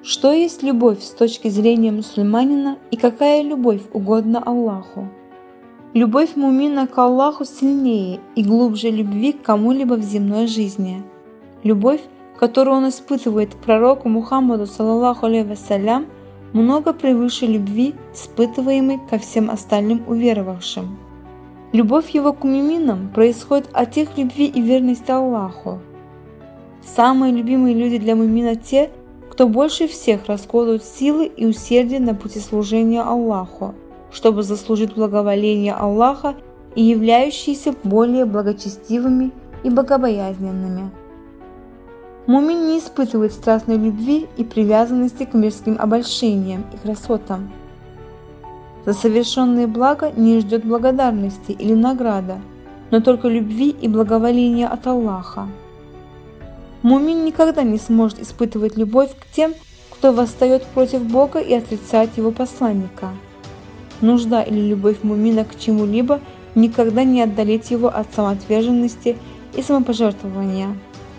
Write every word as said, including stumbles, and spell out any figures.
Что есть любовь с точки зрения мусульманина и какая любовь угодна Аллаху? Любовь мумина к Аллаху сильнее и глубже любви к кому-либо в земной жизни. Любовь, которую он испытывает к пророку Мухаммаду саллаллаху алейхи вассалям, много превыше любви, испытываемой ко всем остальным уверовавшим. Любовь его к муминам происходит от их любви и верности Аллаху. Самые любимые люди для мумина те, кто больше всех расходует силы и усердие на пути служения Аллаху, чтобы заслужить благоволение Аллаха и являющиеся более благочестивыми и богобоязненными. Мумин не испытывает страстной любви и привязанности к мирским обольщениям и красотам. За совершенные блага не ждет благодарности или награда, но только любви и благоволения от Аллаха. Мумин никогда не сможет испытывать любовь к тем, кто восстает против Бога и отрицает Его посланника. Нужда или любовь мумина к чему-либо никогда не отдалит его от самоотверженности и самопожертвования.